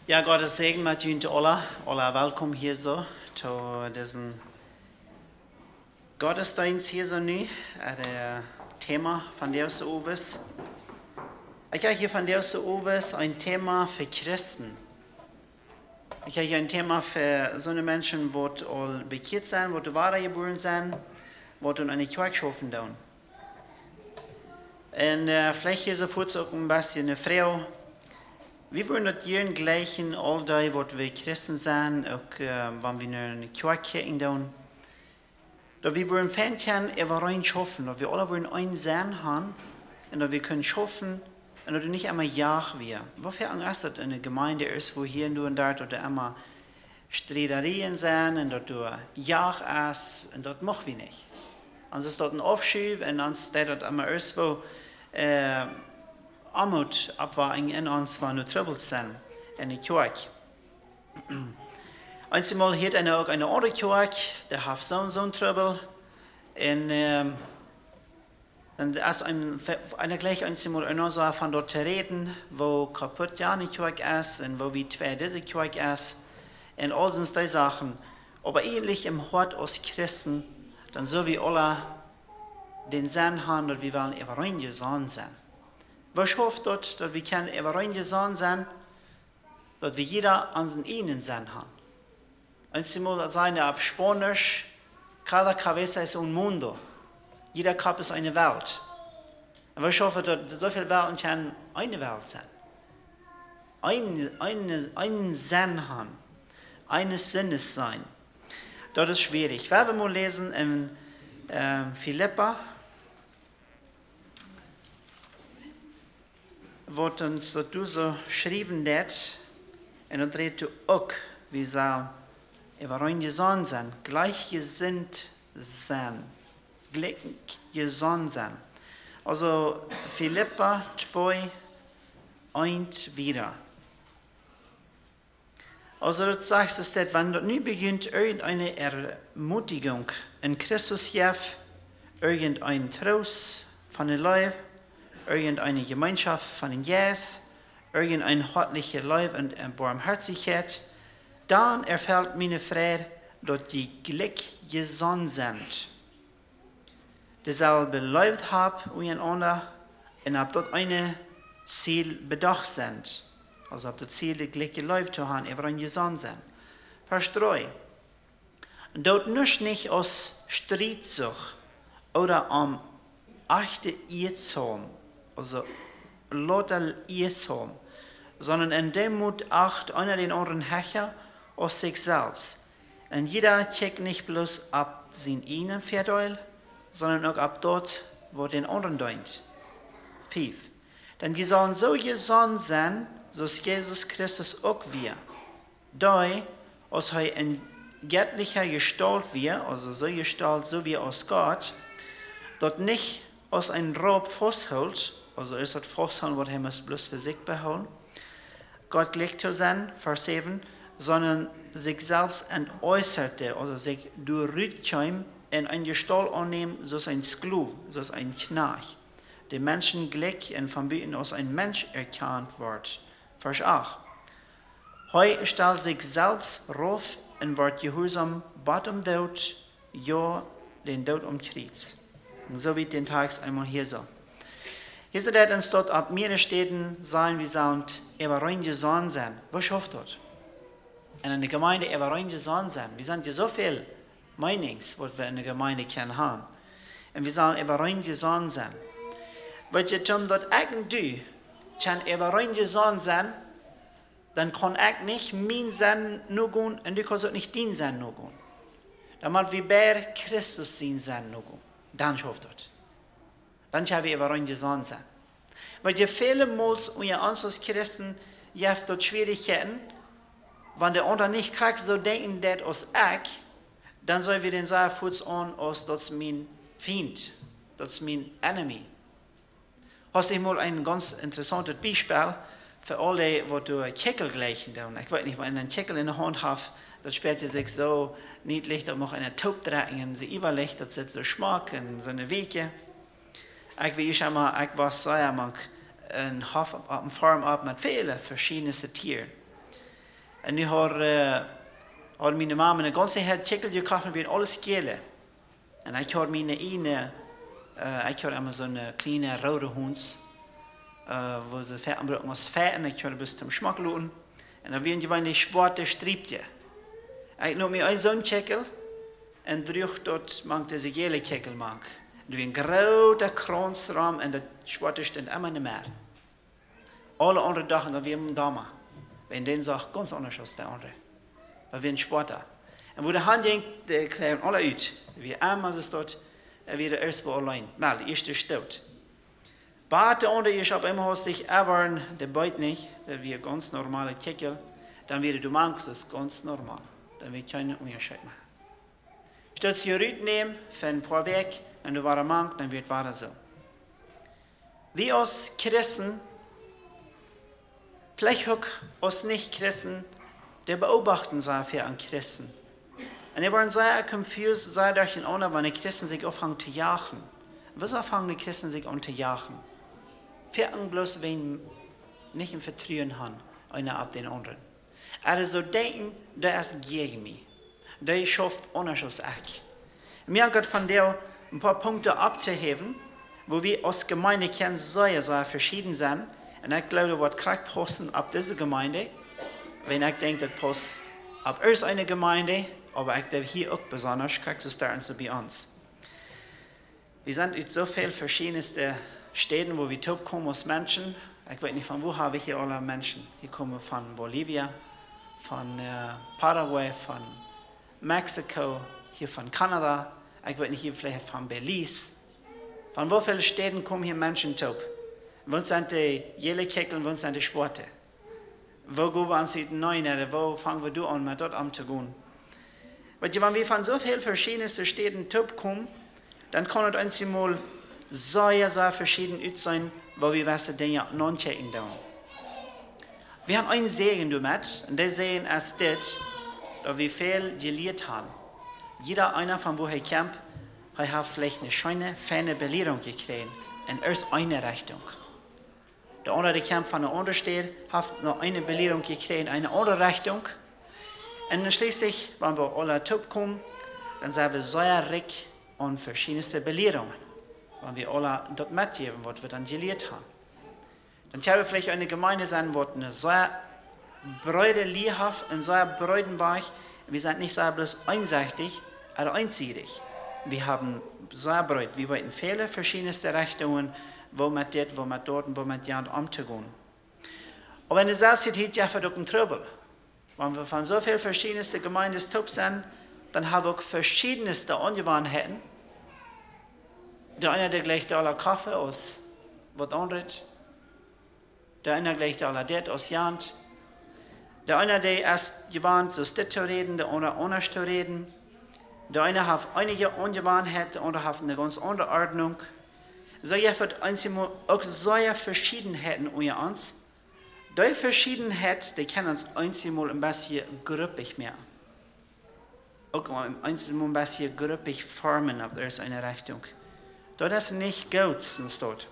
Ja, Gottes Segen mit Ihnen alle. Alle willkommen hier so zu diesem Gottesdienst hier so nu. Das Thema von deze Uwes. Ich habe hier von deze Uwes ein Thema für Christen. Ich habe hier ein Thema für so eine Menschen, die all bekehrt sind, die wahre geboren sind, die in eine Kirche schaffen tun. Und vielleicht hier so kurz auch ein bisschen eine Frau. Wir wollen das hier gleichen, all die, wo wir Christen sind, auch wenn wir in eine Kirche gehen. Da wir wollen Fähnchen über rein schaffen, da wir alle wollen ein Sein haben, und da wir können schaffen, und dass nicht einmal Jach wir. Wofür Angst, dass eine Gemeinde ist, wo hier und dort oder immer Streiterien sind, und dort du Jach ist, und dort machen wir nicht. Und es ist dort ein Aufschub, und dann steht dort immer ist, wo Armut abweichen in uns, wenn wir troubled sind in der Kirche. Einmal hier auch eine andere Kirche, der hat so ein Trouble. Und als eine gleich einmal einer so von dort zu reden, wo kaputt ja eine Kirche ist und wo wie zwei diese Kirche ist. Und all sind die Sachen. Aber ähnlich im Hort aus Christen, dann so wie alle den Sinn haben, dass wir wollen über reingesandt sein. Was hofft dort, dass wir können über reingesandt sein, dass wir jeder an seinen eigenen Sinn haben. Einmal sagen wir auf Spanisch, cada cabeza es un mundo. Jeder Kopf ist eine Welt. Und ich hoffe, dass so viele Welten können eine Welt sein. Einen Sinn haben. Eines Sinnes sein. Das ist schwierig. Wir werden mal lesen in Philippa, wo uns das so geschrieben wird, und dann dreht du auch, wie soll über reingesandt sein, gleichgesinnt sein, gleichgesandt sein. Also Philippa 2, 1 wieder. Also du sagst es, dass wenn du nie beginnt, irgendeine Ermutigung in Christus Jeff, irgendein Trost von den Leib, irgendeine Gemeinschaft von den Jes, irgendein hartliche Leib und Barmherzigkeit, dann erfällt meine Freude, dass die Glück gesandt sind. Dieselbe Leib haben wie einander und ab dort eine Ziel bedacht sind. Also ab das Ziel, die Glück geläuft zu haben, über ein gesandt sind. Vers 3. Dort nicht aus Streitsucht oder am achte Irrtum, also lauter Irrtum, sondern in Demut acht einer den anderen Hecher aus sich selbst. Und jeder checkt nicht bloß ab sein eigenen Vorteil, sondern auch ab dort, wo den anderen dient. 5. Denn wir sollen so gesandt sein, so ist Jesus Christus auch wir. Da, als er in göttlicher Gestalt wir, also so Gestalt, so wie aus Gott, dort nicht aus einem Raub festhält, also ist das Festhalten, was er muss bloß für sich behalten, Gott gleich zu sein, Vers 7, sondern sich selbst entäußerte, also sich durchkäme, in eine Gestalt annehmen, so ist ein Sklav, so ist ein Knach, der Menschen gleich und von Büten aus ein Mensch erkannt wird. Vers 8. Heu stellt sich selbst rauf und wird gehorsam bat Tod, ja, den Tod Kreuz. Und so wird den Tags einmal hier so. Hier so wird uns dort ab mehreren Städten sein, wir sollen über reingesandt sein. Was hofft dort? In einer Gemeinde über reingesandt sein. Wir sind ja so viel Meinungs, was wir in der Gemeinde können haben. Und wir sollen über reingesandt sein. Weil je zum dort du kann über reingesandt sein, dann kann ich nicht mein Sein nur gehen und du kannst auch nicht dein Sein nur gehen. Dann muss wir bei Christus sein Sein nur gehen. Dann schafft das. Dann können wir über reingesandt sein. Weil je viele Mal unter uns als Christen habt dort Schwierigkeiten, wenn der andere nicht kriegt, so denken, dass als ich, dann sollen wir den sagen, fuß an, als das mein Feind, das mein Enemy. Hast du mal ein ganz interessantes Beispiel für alle, die du Keckel gleichen tun. Ich weiß nicht, wenn ich einen Keckel in der Hand habe, das spielt sich so niedlich, da macht eine Taubdrecken, sie überlegt, das ist so Schmack und so eine Wege. Ich weiß einmal, ich war sehr mag, ein Hof auf dem Farm ab mit vielen verschiedenen Tieren. En nu har meine Mama een ganze Herd Kickel gekocht en weer alles gele. En ik had mijn ene, ik had immer so eine kleine rode Hund, wo sie Fett anbrochen aus Fett und ich had bis zum Schmack lassen. Und dann werden die eine schwarze Striepje. Ich nahm mir so einen Kickel und durch dort mangt diese gele Kickel mang. Und wie ein großer Kranzraum und der schwarze stand immer nicht mehr. Alle anderen dachten, da wir im Dama. Wenn den sagt, ganz anders als der andere. Da wir ein Schwarzer. Und wo der Hand ging, die klären alle uit. Wie einmal ist es dort, wie der erste war allein. Mal, der erste stirbt. Bad der andere, ich habe immer sich erwarten, der beut nicht, der wie ein ganz normaler Kickel. Dann wieder du mangst, das ist ganz normal. Dann wird keine Unterschied machen. Statt sie Rüt nehmen, für ein paar Weg, wenn du wahrer Mank, dann wird wahrer so. Wie als Christen, vielleicht auch als Nicht-Christen, die beobachten sich für einen Christen. Und die waren sehr confused, sehr durch den anderen, wenn die Christen sich anfangen zu jagen. Wieso fangen die Christen sich an zu jagen? Für bloß, wenn nicht im Vertrauen haben, einer ab den anderen. Also denken, der ist gegen mich. Der schafft anders als ich. Mir geht von der ein paar Punkte abzuheben, wo wir als Gemeinde kennen, sehr verschieden sind. Und ich glaube, was kriegt passen ab dieser Gemeinde, wenn ich denke, das passt ab erst eine Gemeinde, aber ich glaube, hier auch besonders, kriegt es da bei uns. Wir sind in so vielen verschiedenen Städten, wo wir kommen als Menschen. Ich weiß nicht, von wo habe ich hier alle Menschen. Hier kommen von Bolivia, von Paraguay, von Mexiko, hier von Kanada. Ich weiß nicht, hier vielleicht von Belize. Von wo viele Städten kommen hier Menschen top? Wo sind die Jelekeckeln, wo sind die Schwarte? Wo gehen wir uns in Neunere? Wo fangen wir an, mit dort anzugehen? Weil wenn wir von so vielen verschiedenen Städten top kommen, dann kann es uns mal sehr verschieden sein, wo wir gewisse Dinge non-checken tun. Wir haben einen Segen damit, und der Segen ist das, dass wir viel gelernt haben. Jeder einer von woher kommt, hat vielleicht eine schöne, feine Belehrung gekriegt, in erst eine Richtung. Der andere, der kommt von der anderen Stadt, hat noch eine Belehrung gekriegt in eine andere Richtung. Und dann schließlich, wenn wir alle top kommen, dann sind wir sehr reich an verschiedenste Belehrungen. Wenn wir alle dort mitgeben, was wir dann gelehrt haben. Dann können wir vielleicht eine Gemeinde sein, wo eine sehr bräuterliehhaft und sehr bräutenweich. Wir sind nicht sehr bloß einseitig, aber einzig. Wir haben sehr breit. Wir wollen viele verschiedenste Richtungen, wo mit das, wo mit dort und wo mit jemand umzugehen. Aber in der Selbstzeit ja für einen Trouble. Wenn wir von so vielen verschiedensten Gemeinden top sind, dann haben wir auch verschiedenste Angewohnheiten. Der eine, der gleicht aller Kaffee aus was anderes. Der eine gleicht aller das aus Jant. Der eine, der ist gewandt, so das zu reden, der andere anders zu reden. Der eine hat einige Angewohnheiten, der andere hat eine ganz andere Ordnung. So wird auch solche Verschiedenheiten unter uns. Die Verschiedenheit, die können uns einmal ein bisschen gruppig mehr. Auch einmal ein bisschen gruppig formen, ob das eine Richtung. Das ist nicht gut, sonst dort.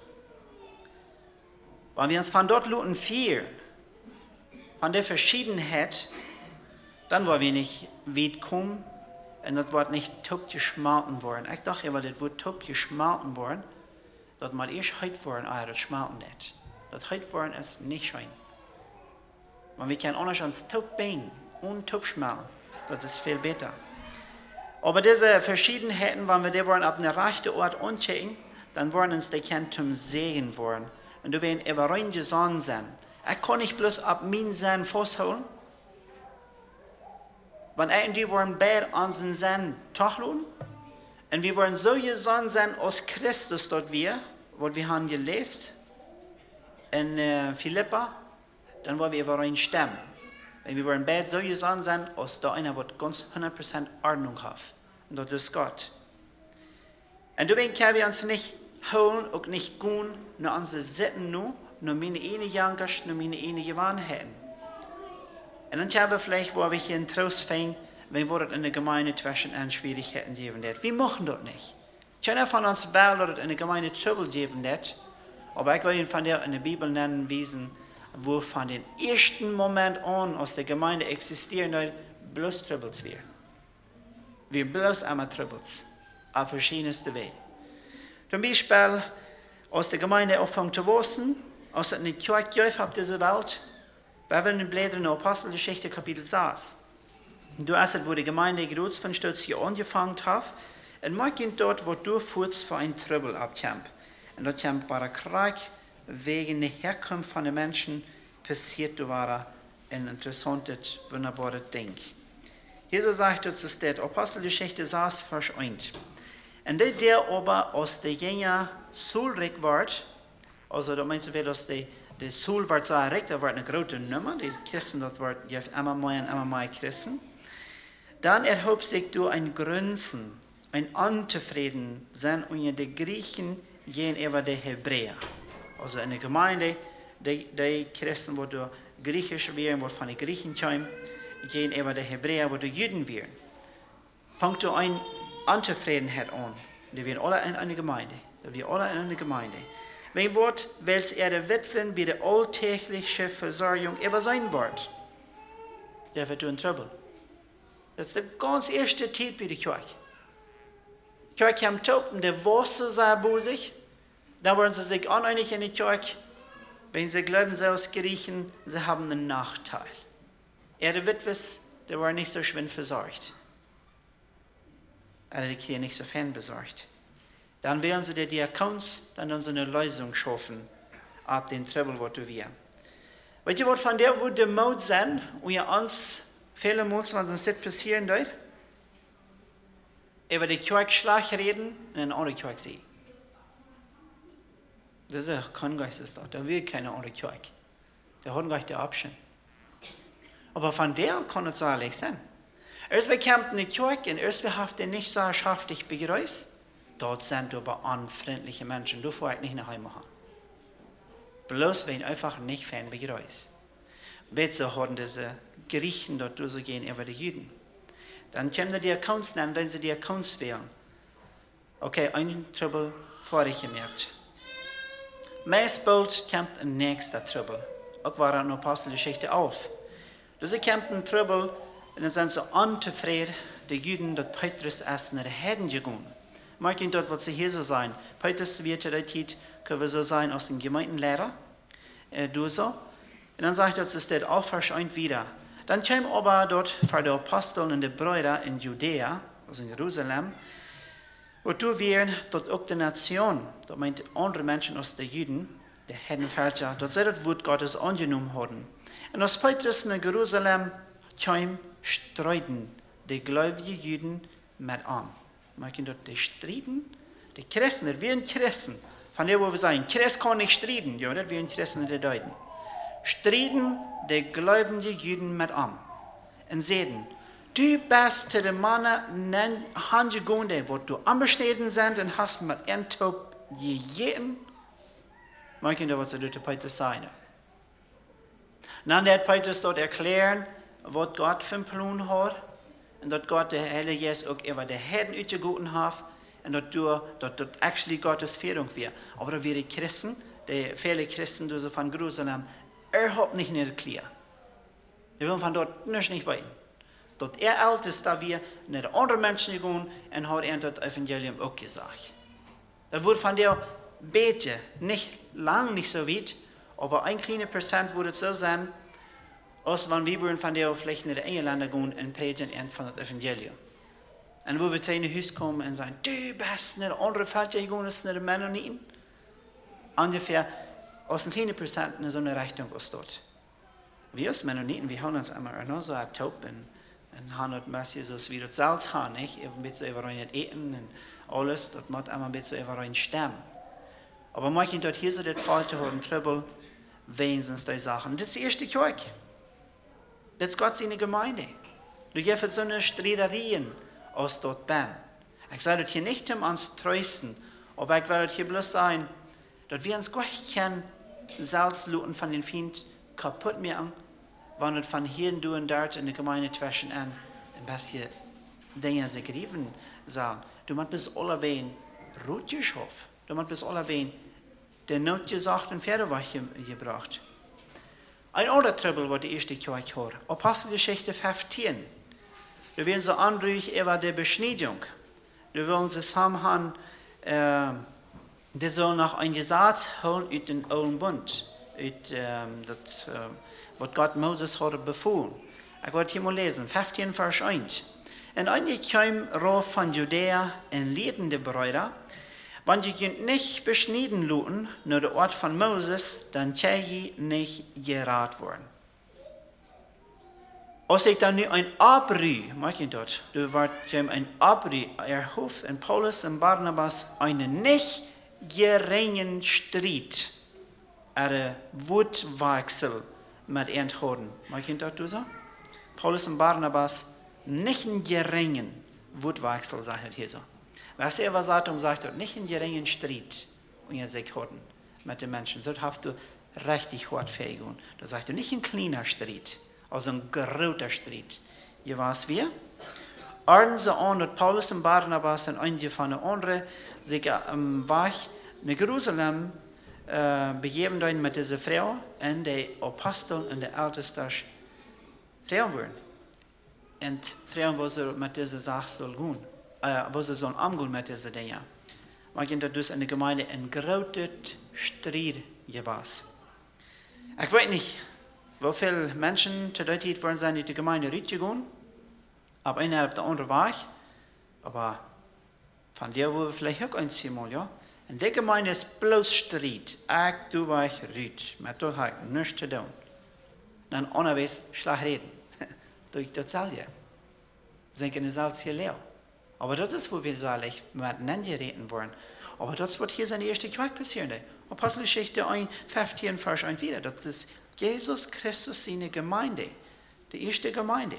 Wenn wir uns von dort luten viel, von der Verschiedenheit, dann wollen wir nicht weit kommen und das wird nicht top geschmalten worden. Ich dachte aber, das wird top geschmalten worden, dass man erst heute worden, das schmalten nicht. Das heute worden ist nicht schön. Wenn wir können anders ans top bringen und top schmalten, das ist viel besser. Aber diese Verschiedenheiten, wenn wir die wollen auf einen rechten Ort anchecken, dann wollen uns die zum Segen worden. Und du wirst über rein gesandt sein. Ich kann nicht bloß ab meinen Sein festhalten. Wenn irgendwie wollen beide an den Sein tacheln, und wir wollen so gesandt sein aus Christus dort wir, was wir haben gelesen in Philippa, dann wollen wir über rein stemmen. Wenn wir wollen beide so gesandt sein, als da einer wird ganz 100% Ordnung hat. Und das ist Gott. Und deswegen können wir uns nicht holen und nicht gehen, nur unsere Sitten nur meine eine Jankers, nur meine eine Gewohnheiten. Und dann können wir vielleicht, wo wir hier in Trost finden, wenn wir in der Gemeinde zwischen einen Schwierigkeiten geben wird. Wir machen das nicht. Keiner von uns will, dass es in der Gemeinde Trouble geben wird. Aber ich will Ihnen von der in der Bibel nennen, wiesen, wo von dem ersten Moment an aus der Gemeinde existieren, bloß Troubles wir. Wir bloß einmal Troubles, auf verschiedenste Wege. Zum Beispiel aus der Gemeinde anfangen zu wachsen, als es eine Kirche auf dieser Welt, wir wollen in Blättern der Apostelgeschichte Kapitel 6. Du hast, wo die Gemeinde groß von Stutz hier angefangen hat, und man geht dort, wo du fuhrst für ein Trouble abkämpft. Und dort war ein Krieg wegen der Herkunft von den Menschen passiert, da war ein interessantes, wunderbares Ding. Jesus sagt uns, dass der Apostelgeschichte 6, Vers 1. Und der aber aus der Jünger Sulrig wird, also da meinst du, dass der Sul wird so erregt, da wird eine große Nummer, die Christen dort wird, je immer mehr Christen. Dann erhob sich durch ein Grunzen, ein Unzufrieden sein unter den Griechen gegenüber den Hebräer. Also in der Gemeinde, die Christen, wo du Griechisch wären, wo von den Griechen kommen, gegenüber den Hebräer, wo du Juden wären. Fängt du ein Unzufriedenheit an. Die wären alle in einer Gemeinde. Wenn Wort, welches ihre Witwen bei der alltäglichen Versorgung über sein wird, der wird in Trouble. Das ist der ganz erste Zeit bei der Kirche. Die Kirche haben Toten, der Wasser sei bei sich, dann wollen sie sich aneinig in die Kirche, wenn sie glauben, sie aus Griechen, sie haben einen Nachteil. Ihre Witwes, die waren nicht so schön versorgt. Die Kirche nicht so fern besorgt. Dann werden sie die Diakons, dann so eine Lösung schaffen, ab den Trouble, was du wir. Weißt du, was von der, wo der Mut sein, und ihr uns, viele Mal, wenn uns das passieren wird, über die Kirche schlecht reden und eine andere Kirche sehen. Das ist kein Geist, da will keine andere Kirche. Der hat gleich die Option. Aber von der kann es so ehrlich sein. Erst wir kämpfen in die Kirche und erst wir haben nicht so schaftig begrüßt. Dort sind aber unfreundliche Menschen, du vorher nicht nach Hause machen. Bloß wenn einfach nicht Fan begrüßt. Bitte haben diese Griechen dort so gehen über die Juden. Dann kommen die Accounts nennen, dann sie die Accounts wählen. Okay, ein Trouble vorgemerkt. Meist bald kommt ein nächster Trouble. Auch war eine Apostelgeschichte auf. Diese kämpfen Trouble und dann sind sie unzufrieden, die Juden dort Petrus erst nach Heden gegangen. Mag ihn dort, was sie hier so sein. Petrus wird der Zeit, können wir so sein, aus dem Gemeindenlehrer. Du so. Und dann sagt er, es steht auf, Vers 1 wieder. Dann kam aber dort für die Apostel und die Brüder in Judäa, also in Jerusalem, wo du wären dort auch die Nation, dort meint andere Menschen aus den Juden, die Heidenvölker, dort sei das Wort Gottes angenommen haben. Und als Petrus in Jerusalem kam, streiten die gläubigen Juden mit an. Man kann dort die streiten, die Christen, das wären Christen, von der wo wir sagen, Christ kann nicht streiten, ja, das wären Christen in der Deuten. Streiten die gläubigen Juden mit an. Und sagen, du bist zu den Männern handgegangen, wo du anbestanden sind und hast mit Entop gegeben. Man kann da was dort Petrus sagen. Dann hat Petrus dort erklären, was Gott für einen Plan hat. Und dort Gott der Heilige Geist auch über die Herden ausgegoten hat. Und dort actually Gottes Führung wäre. Aber da wäre Christen, die viele Christen die so von Jerusalem, überhaupt nicht erklären. Die wollen von dort nicht weiter. Dort Älteste, da wir nicht andere Menschen gegangen und hat das Evangelium auch gesagt. Da wurde von der Bete nicht lang, nicht so weit, aber ein kleiner Prozent würde so sein, als wenn wir von der vielleicht in die Engländer gehen und predigen von das Evangelium. Und wo wir zu einem Haus kommen und sagen, du bist nicht andere Völker gegangen, das sind die Mennoniten. Ungefähr aus einem kleinen Prozent in so eine Richtung aus dort. Wir als Mennoniten, wir haben uns einmal noch so abtaubt und haben das meistens so wie das Salz haben, nicht? Ein bisschen über rein eten und alles, das muss einmal ein bisschen über rein stemmen. Aber manchmal dort hier so das Fall zu haben, Trouble, wegen sonst die Sachen. Das ist die erste Kirche. Das ist Gott seine Gemeinde. Du gehst so eine Streiterien aus dort bin. Ich sage das hier nicht, um uns zu trösten, aber ich werde hier bloß sagen, dass wir uns gleich kennen, Salzluten von den Feind kaputt machen, wenn es von hier und dort in der Gemeinde zwischen ein bisschen Dinge sich gerieben sagen. Du musst bis alle wen Rot geschaffen. Du musst bis alle wen der Not gesagt und Pferdeweich gebracht. Ein anderer Trouble, was die erste Kirche hat. Apostelgeschichte 15. Du willst so anruhig über die Beschneidung. Du willst es haben, die sollen noch ein Gesetz holen aus dem Alten Bund. Was Gott Moses hat befohlen. Ich werde hier mal lesen, 15 Vers 1. Und einige kamen rauf von Judäa und lehrten die Brüder, wenn die könnt nicht beschneiden lassen, nur der Ort von Moses, dann kann je nicht gerat worden. Als ich dann nu ein Abrü, mag ich dort, du wirst ein Abrü erhof in Paulus und Barnabas einen nicht geringen Streit, Wutwechsel mit enthouden. Mag ich dort du so? Paulus und Barnabas nicht einen geringen Wutwechsel, sagt er hier so. Was er was sagt, nicht einen geringen Streit, und ihr sich hatten mit den Menschen. So hast du richtig hart fähigen. Da sagt er nicht ein kleiner Streit, also ein großer Streit. Ihr was wir? Arden sie an, dass Paulus und Barnabas und einige von den anderen sich am Weg nach Jerusalem begeben mit dieser Frau und die Apostel und die Ältesten Frauen wurden. Und Frauen, wo sie mit dieser Sache soll gehen. Wo sie sollen umgehen mit diesen Dingen. Man kann dadurch in der Gemeinde ein großer Streit gewesen. Ich weiß nicht, wie viele Menschen zu der Zeit wollen sein, in die Gemeinde reinzugehen, aber einer auf der anderen Weg. Aber von der, wo wir vielleicht auch einziehen wollen, ja. In der Gemeinde ist bloß Streit. Du weißt, rüt. Mit dort hat nichts zu tun. Dann unterwegs schlecht reden. Durch das Salje. Senken das Salz hier leer. Aber das ist, wo wir selig miteinander reden wollen. Aber das wird hier seine erste Quake passieren. Apostelgeschichte 15, Vers 1 wieder. Das ist Jesus Christus seine Gemeinde. Die erste Gemeinde.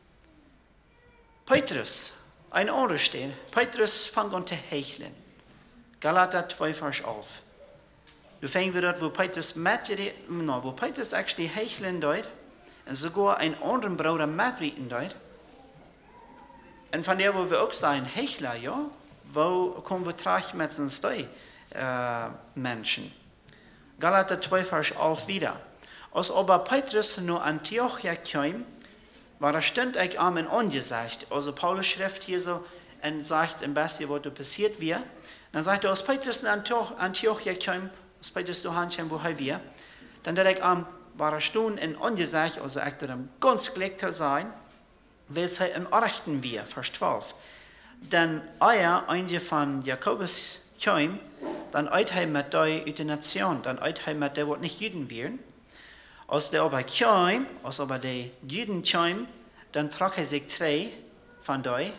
Petrus, ein anderer steht. Petrus fängt an zu hecheln. Galater 2, Vers 11. Du fängst wieder dort, wo Petrus actually hecheln dort. Und sogar ein anderer Bruder mitreden dort. Und von der, wo wir auch sein, Hechler, ja, wo kommen wir trage mit uns Menschen. Galater 2, Vers 11 wieder. Als aber Petrus nur Antiochia kam, war stund ich am und angesagt. Also Paulus schreibt hier so und sagt im besten, was da passiert wird. Dann sagt er, als Petrus in Antiochia kam, als Petrus daheim kam, wo wir, dann direkt am war stund und angesagt, also ich darum ganz glücklich zu sein, weil sie im Achten wir, Vers 12. Dann einige von Jakobus kam, dann er mit der aus der Nation, dann er mit der, was nicht Juden wären. Als der aber kam, als aber die Juden kam, dann trug er sich drei von der,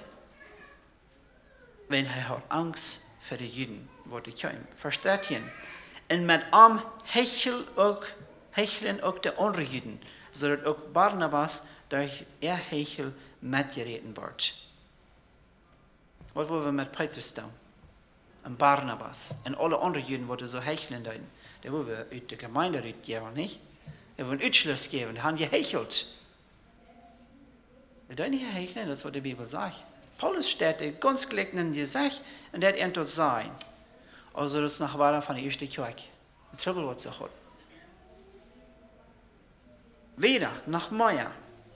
wenn er hat Angst für die Juden, wo die kamen. Versteht ihr? Und mit am hecheln auch die anderen Juden, sodass auch Barnabas durch ihr Hechel mitgereden wird. Was wollen wir mit Petrus tun? Und Barnabas und alle anderen Juden, die so hecheln, die wollen wir aus der Gemeinde geben, nicht? Die wollen Ausschluss geben, die haben gehechelt. Wir dürfen nicht hecheln, das ist, was die Bibel sagt. Paulus steht ganz gleich in die Sache und der hat dort sein. Also das ist nach Wahrheit von der ersten Kirche. Die Trouble, was sie hat. Wieder, nach Meier.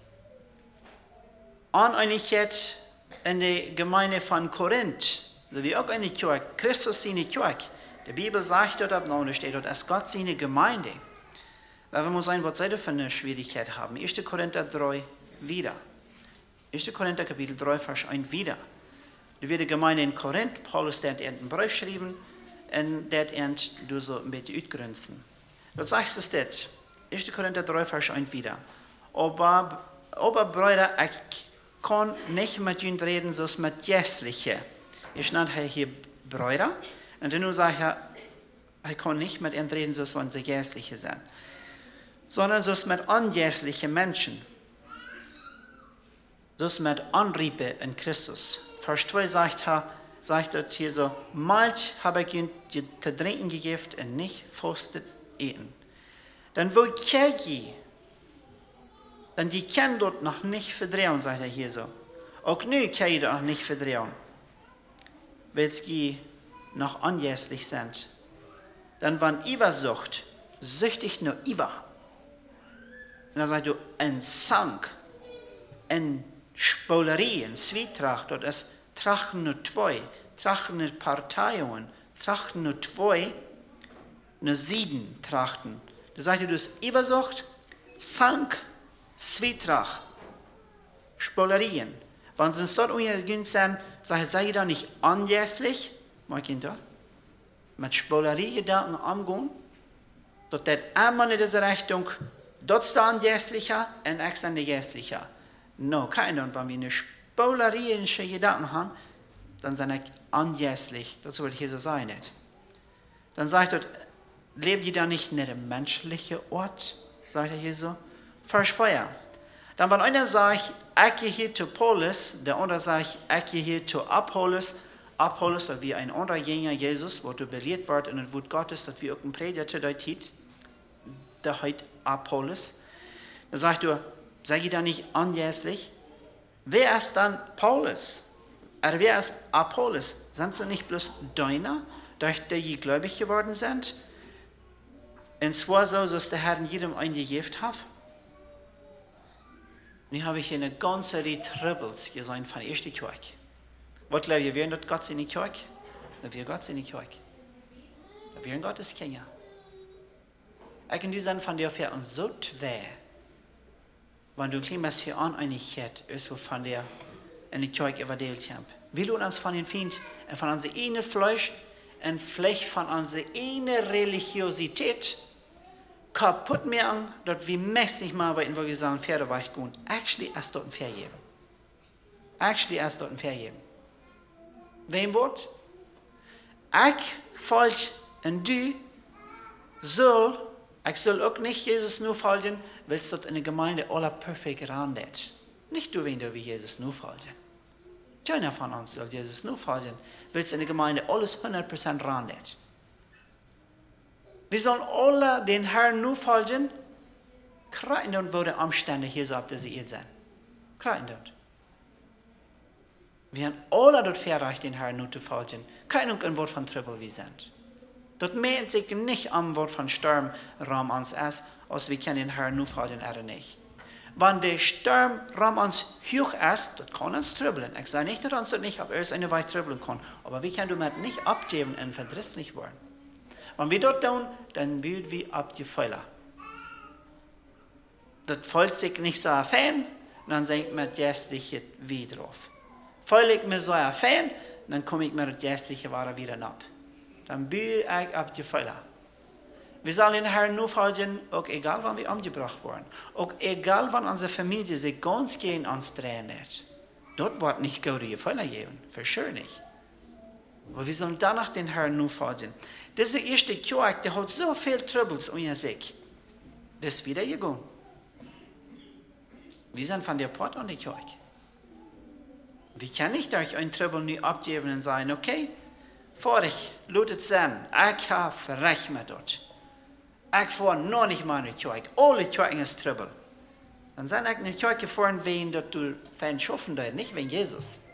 Aneinigkeit in der Gemeinde von Korinth, so wie auch eine Kirche, Christus seine Kirche. Die Bibel sagt dort, da steht dort, es Gott seine Gemeinde. Weil wir muss sein, was sie für eine Schwierigkeit haben. 1. Korinther 3 wieder. 1. Korinther Kapitel 3, Vers 1 wieder. Da wird die Gemeinde in Korinth, Paulus hat einen Brief geschrieben, und der hat du so ein bisschen ausgrünzen. Dort sagt es das. 1. Korinther 3, Vers 1 wieder. Aber Brüder, ich kann nicht mit ihnen reden, so mit Jässlichen. Ich nenne hier Brüder, und dann sagt er, ich kann nicht mit ihnen reden, so wenn sie Jässliche sind. Sondern so mit unjässlichen Menschen. So mit Anriepe in Christus. Vers 2 sagt er hier so, Malch habe ich ihnen zu trinken gegeben und nicht fastet eten. Dann wo Kirche, dann die können dort noch nicht verdrehen, sagt er hier so. Auch nu kann ich dort noch nicht verdrehen, weil sie noch unjässlich sind. Dann wenn Iwa sucht, süchtig nur Iwa. Und dann sagt du, en Zank, en Spolerie, en Zwietracht, dort ist trachten nur zwei, trachten nur Parteien, trachten nur zwei, nur sieben trachten. Da sagt du hast Eifersucht, Zank, Zwietracht, Spolerien. Wenn sie dort umgehen sind, sei da nicht anjässlich, mein Kind dort, mit Spolerie-Gedanken umgehen, dort das einmal in diese Richtung, dort ist der anjässlicher und ich bin der jässlicher. No, keiner, wenn wir eine spolerierische Gedanken haben, dann sind ich anjässlich, das würde ich so sein nicht. Dann sagt dort, lebt ihr da nicht in einem menschlichen Ort, sagt Jesus, Verschweuer. Dann, wenn einer sagt, ich gehe hier zu Paulus, der andere sagt, ich gehe hier zu Apollos, das wie ein anderer Jünger Jesus, wo du belehrt wird in das Wort Gottes, das wie auch ein Prediger dort hieß, der heißt Apollos. Dann sagt du, sei ihr da nicht anjässlich? Wer ist dann Paulus? Oder wer ist Apollos? Sind sie nicht bloß Deuner, durch die gläubig geworden sind? Und zwar so, dass der Herr in jedem eingegeben hat. Nu habe ich hier eine ganze Reihe Troubles gesehen von der ersten Kirche. Was glaubt ihr, wir sind Gott in die Kirche? Wir Gott in die Kirche. Wir sind Gottes Kinder. Ich kann dir sagen, von der Affäre und so schwer, wenn du ein kleines hier an Einigkeit ist, wovon der in die Kirche überdehlt haben. Wir lohnen uns von den Feind und von unserer eigenen Fleisch und vielleicht von unserer eigenen Religiosität kaputt machen, dass wir mächtig mal weiten, wo wir sagen, Pferde war ich gut. Actually, erst dort ein Pferd geben. Wem wird? Ich folge und du soll, ich soll auch nicht Jesus nur folgen, willst dort in der Gemeinde aller perfekt randet. Nicht du, wenn du wie Jesus nur folgen. Keiner von uns soll Jesus nur folgen, willst in der Gemeinde alles 100% randet. Wir sollen alle den Herrn nur folgen, kreien und wo die Umstände hier so, ob sie ihr sind. Kreien dort. Wir haben alle dort verreicht, den Herrn nur zu folgen. Kein ein Wort von Trouble wie sind. Dort meint sich nicht am Wort von Sturm ram uns es, als wir können den Herrn nur folgen oder nicht. Wenn der Sturm ram uns hoch ist, das kann uns trübeln. Ich sage nicht, dass uns das nicht, aber erst eine Weile trübeln kann. Aber wir können damit nicht abgeben und verdrisslich werden. Wenn wir das tun, dann wird wir abgefeuert. Das folgt sich nicht so ein Fan, dann senkt man das Jästliche wieder drauf. Folgt mir so ein Fan, dann komme ich mir das Jästliche wieder ab. Dann bin ich abgefeuert. Wir sollen den Herrn nur folgen, auch egal wann wir umgebracht werden. Auch egal wann unsere Familie sich ganz gegen uns dreht. Dort wird nicht gute Gefallen geben, für sure nicht. Aber wir sollen danach den Herrn nur folgen. Diese erste Kirche, die hat so viel Troubles um sich. Das ist wieder gegangen. Wir sind von der Port an die Kirche. Wir können nicht durch ein Trouble nie abgeben und sagen, okay, vor ich, lutet sein, ich habe recht mit dort. Ich fahre noch nicht mal in die Kirche. Alle Kirchen ist Trouble. Dann sind ich in die Kirche gefahren, wen du fein schaffen darfst, nicht wegen Jesus.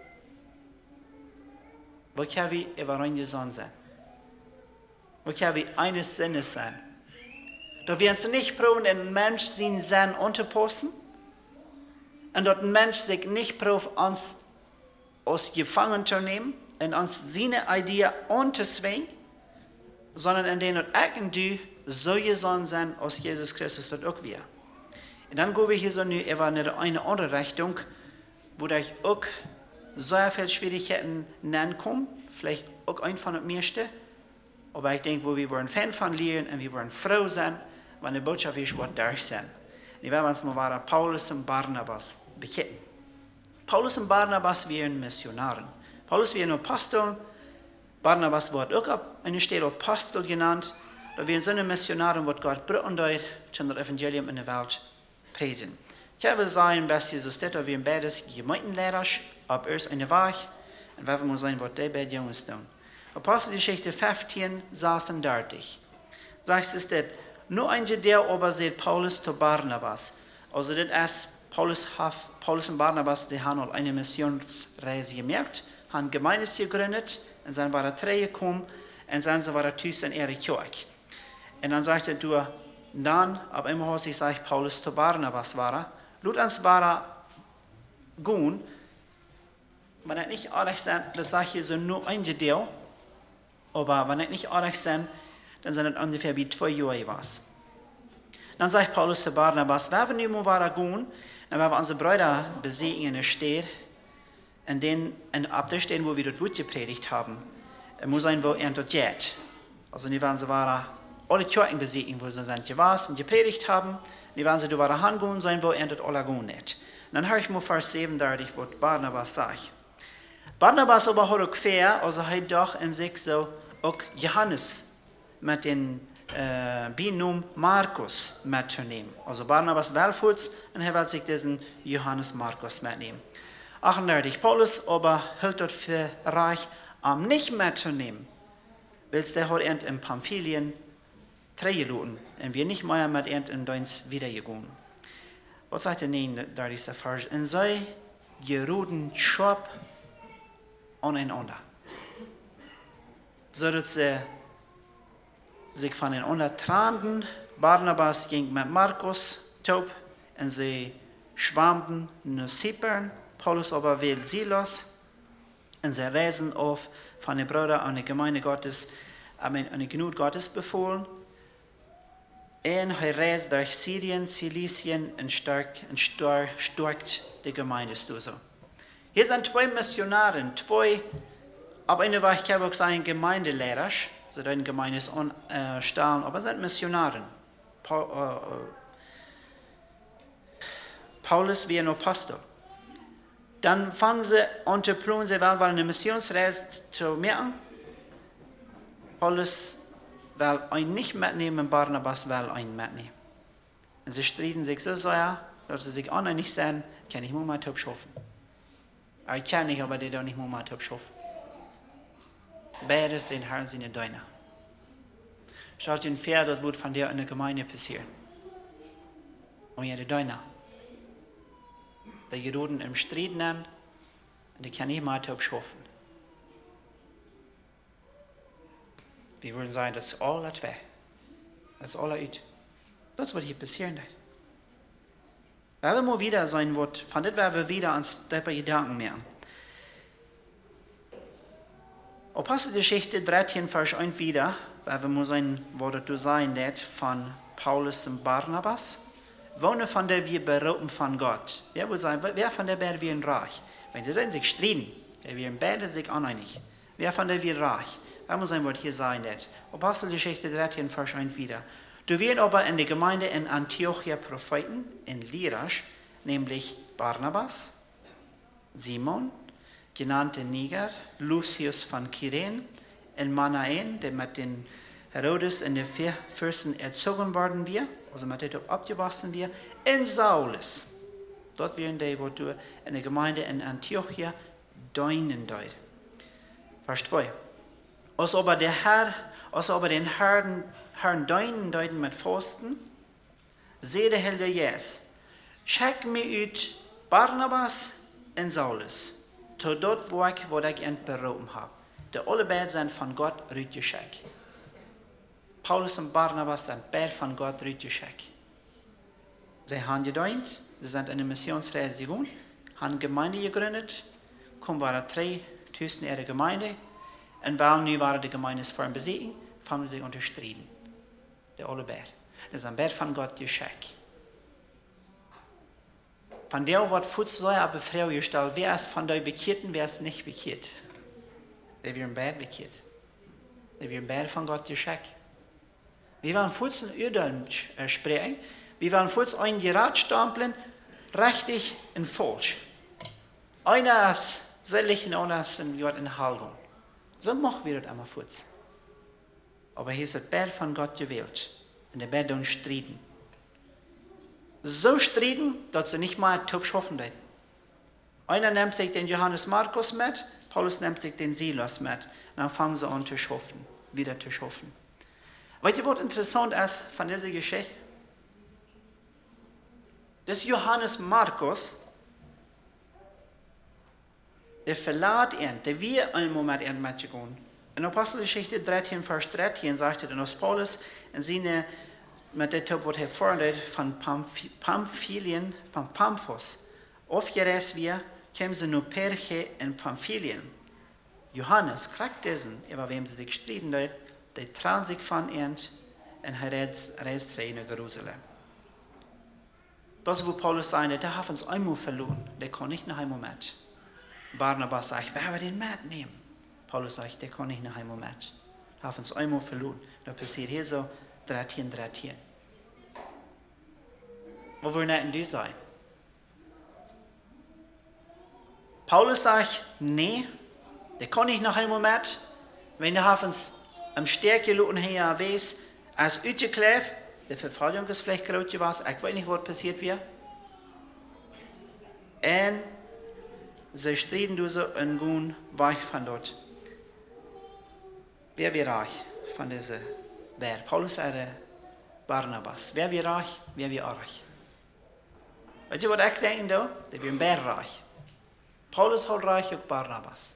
Wo können wir übereingesonnen sein? Wo können wir eines Sinnes sein? Da wir uns nicht proben, den Mensch seinen Sinn unterposten. Und dort ein Mensch sich nicht probt, uns aus Gefangen zu nehmen und uns seine Idee unterzwingen, sondern in denen irgendwie so gesonnen sein, aus Jesus Christus dort auch wir. Und dann gehen wir hier so in eine andere Richtung, wo ich auch so viele Schwierigkeiten nennen kann, vielleicht auch ein von den meisten, aber ich denke, wo wir wollen Fan von lernen und wir wollen froh sein, wenn die Botschaft ist, was durch sind. Und werden uns mal Paulus und Barnabas bekennen. Paulus und Barnabas wären Missionaren. Paulus wäre Apostel, Barnabas wird auch eine Stelle Apostel genannt. Da wären so eine Missionare, die Gott brauchen dort, zum das Evangelium in der Welt predigen. Ich habe sagen, dass Jesus das, wir beides Gemeindelehrer, ab erst eine Wahl, und wir muss sein, was die beiden Jungs tun. Apostelgeschichte 15, 36. Sagt es das, nur ein der aber sagt Paulus zu Barnabas. Also das ist, Paulus und Barnabas, die haben eine Missionsreise gemerkt, haben Gemeindes gegründet, und dann waren drei gekommen, und dann waren sie in ihre Kirche. Und dann sagte er, Und dann, ab einmal hat sich Paulus zu Barnabas war, lut ans Bara gehen, wenn er nicht ehrlich sind, das sage ich so nur ein Detail, aber wenn er nicht ehrlich sind, dann sind es ungefähr wie 2 Jahre was. Dann sagt Paulus zu Barnabas, wenn wir nicht mehr gehen, dann werden wir unsere Brüder besiegen in der Stadt, ab der Stelle, wo wir dort Wut gepredigt haben, muss sein, wo er dort geht. Also, die werden so alle Kirchen besiegen, wo sie sind gewesen und gepredigt haben, die werden so dort hingehen sein, wo er dort alle gehen nicht. Und dann höre ich mal Vers 37, was Barnabas sagt. Barnabas aber hat auch quer, also hat doch in sich so auch Johannes mit den Binom Markus mitzunehmen. Also Barnabas Welfuß und er wird sich diesen Johannes Markus mitnehmen. 38. Paulus aber hält dort für reich, nicht mitzunehmen, weil der hat in Pamphylien 3 Minuten und wir nicht mehr mit in Deutsch wiedergegangen. Was sagt er denn, da dieser Vers? Und sei geruden Schop aneinander. So dass sie sich voneinander trennten. Barnabas ging mit Markus taub und sie schwammten nach Zypern. Paulus aber wählt Silas und sie reisen auf von den Brüdern an die Gemeinde Gottes, an die Gnade Gottes befohlen. Und er reist durch Syrien, Zilizien und stärkt die Gemeinde. So. Hier sind 2 Missionare, 2, aber eine war, ich kann auch sagen, Gemeindelehrer, so eine Gemeinde ist stahlen, aber sind Missionare. Paulus wie ein Apostel. Dann fangen sie an zu planen, sie wollen eine Missionsreise zu machen. Paulus will einen nicht mitnehmen, Barnabas will einen mitnehmen. Und sie streiten sich so sehr, dass sie sich anderen nicht sagen, kann ich mal top schaffen. Ich kann nicht, aber die doch nicht mal top schaffen. Beides den Herrn seine Deine. Schaut den Pferd, dort wird von der in der Gemeinde passieren. Und ja, die Deine. Die Juden im Streit nennen, und die kann nicht mal top schaffen. Wir würden sagen, das ist alles weg. Das ist alles. Das wird hier passieren. Wenn wir mal wieder sein wird, von das werden wir wieder uns darüber Gedanken machen. Apostelgeschichte 13, Vers 1 wieder, weil wir mal sein, wo das sein wird, von Paulus und Barnabas. Wohne von der wir beraten von Gott. Wer würde sagen, wer von der werden wir ein Reich? Wenn die dann sich streiten, der wir beide sich uneinig. Wer von der wir reich? Wer muss sein, was hier sein wird? Apostelgeschichte 13, Vers 1 wieder. Du wirst aber in der Gemeinde in Antiochia Propheten, in Lirasch, nämlich Barnabas, Simon, genannte Niger, Lucius von Kyrene, in Manaen, der mit den Herodes in den 4 Fürsten erzogen worden wir, also mit dem abgewachsen wir, in Saulus. Dort werden die, wo du in der Gemeinde in Antiochia deinen deut. Vers 2. Als aber den Herrn deinen deuten mit Fasten, sehe der Herr Jesus, schick mir ut Barnabas und Saulus, zu dort, wo ich entberufen habe. Die alle beiden sind von Gott rütgeschickt. Paulus und Barnabas sind beide von Gott rütgeschickt. Sie haben gedient, sie sind in der Missionsreise gegangen, haben Gemeinde gegründet, kommen waren 3.000 ihre Gemeinde, und weil nu waren die Gemeinde vor besiegen, haben sie sich unterstritten. Die alle beide. Das sind beide von Gott geschickt. Von der wird Fuß aber Frau gestellt, wer ist von der Bekehrten, wer ist nicht bekehrt. Die werden beide bekehrt. Die werden beide von Gott geschickt. Wir werden Fuß in Ödeln sprechen, wir werden Fuß ein Gerät stampeln, richtig und falsch. Einer ist selig und einer ist in Haltung. So machen wir das einmal Fuß. Aber hier ist das Bär von Gott gewählt. Und der Bär don't streiten. So streiten, dass sie nicht mal top schaffen werden. Einer nimmt sich den Johannes Markus mit, Paulus nimmt sich den Silas mit. Und dann fangen sie an zu schaffen, wieder zu schaffen. Weißt ihr, was interessant ist von dieser Geschichte? Das Johannes Markus, der verlässt ihn, der wir einen Moment mitgehen. In Apostelgeschichte 13, Vers 13 sagt er, dass Paulus in seine met dit wordt hervormd van Pamphylien, van Pamphos. Aufgereist wir, kämen sie nur Perche in Pamphylien. Johannes kriegt diesen, über wem sie sich stritten dort, die trauen sich von ihnen und er reist nach Jerusalem. Das, wo Paulus sagt, der hat uns einmal verloren, der kann nicht nach einem Moment. Barnabas sagt, wer will den mitnehmen? Paulus sagt, der kann nicht nach einem Moment. Der hat uns einmal verloren. Da passiert hier so 13. Wo wollen denn die sein? Paulus sagt, nee, der kann nicht nach einem Moment. Wenn der uns am Stärke luten hier weiß, als uitgekleefd, de vervolging is vielleicht groot was, ich weiß nicht, was passiert wird. Und sie striden durch so und gehen weg von dort. Wer wird reich von dieser Welt? Paulus sagt Barnabas. Wer wird reich? Wer wird reich? Weißt du, was ich denke da? Der wird mehr reich. Paulus hat reich und Barnabas.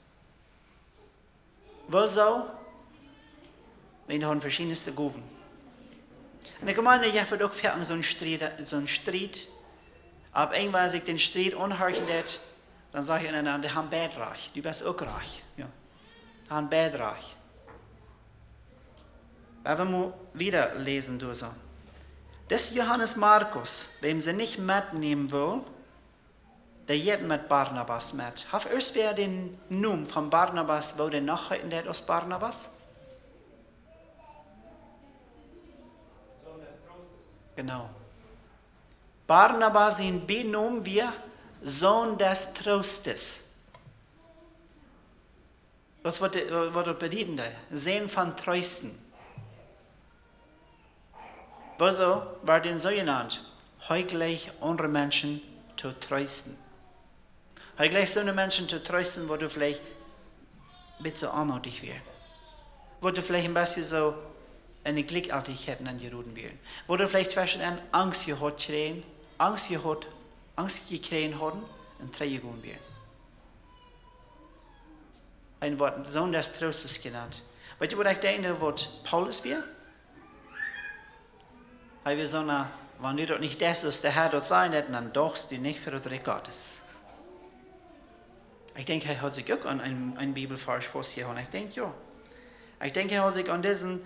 Wieso? Wir haben verschiedenste Gaben. In der Gemeinde wird auch für so ein Streit. Aber irgendwann sich den Streit unhören wird, dann sage ich ihnen, die haben beide reich. Du bist auch reich. Ja. Die haben beide reich. Aber wir wieder lesen durch so. Das Johannes Markus, wem sie nicht mitnehmen will, der geht mit Barnabas mit. Hat erst wer den Namen von Barnabas, wo der nachhalten wird aus Barnabas? Genau. Barnabas in benommen wir Sohn des Trostes. Was wird bedeuten da? Sehen von Trösten. Wieso war denn so genannt? Heugleich andere Menschen zu trösten. Heugleich so eine Menschen zu trösten, wo du vielleicht ein bisschen armutig wirst. Wo du vielleicht ein bisschen so eine Gleichartigkeit an die Ruden werden. Wo du vielleicht zwischen Angst gekriegt haben und Träge gehen werden. Ein Wort, Sohn des Trostes genannt. Weißt du, was ich denke, was Paulus wird? Er wird so, wenn du dort nicht das, was der Herr dort sein hat, dann dochst du nicht für das Reich Gottes. Ich denke, er hat sich auch an einen Bibelvers vorgehauen. Ich denke, ja. Ich denke, er hat sich an diesen